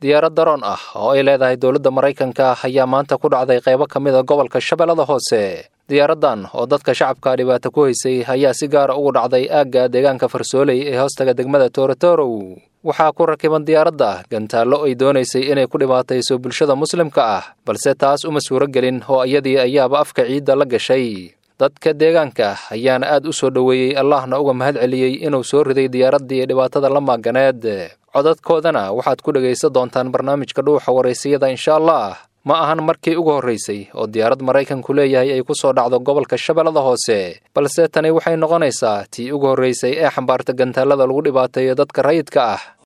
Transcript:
diyaarad daroon ah oo ay leedahay dowladda Maraykanka ayaa maanta ku dhacday qaybo ka mid ah gobolka Shabeellada Hoose. Diyaaraddan oo dadka shacabka dhibaato ku haysay ayaa si gaar ah ugu dhacday aagga deegaanka Farsooley ee hoostaga degmada Toorotoro. Waxaa ku rakiban diyaaradda gantaallo ay doonaysay inay ku dhibaatayso bulshada muslimka ah, balse taas uma suuro gelin oo iyadii ayaaba afka ciidda la gashay. Dadka deegaanka ayaana aad u soo dhoweeyey Allahna uga mahadceliyey inuu soo riday diyaaraddii dhibaatada la maaganeed. Codadkoodana waxaad ku dhagaysan doontaan barnaamijka dhuuxa wareysiyada insha Allah. Ma ahan markii ugu horeysay oo diyaarad Maraykanku leeyahay ay ku soo dhacdo gobolka Shabeellada Hoose, balse tani waxay noqonaysaa tii ugu horeysay ee xambaarta gantaalada lagu dhibaateeyo dadka rayidka ah.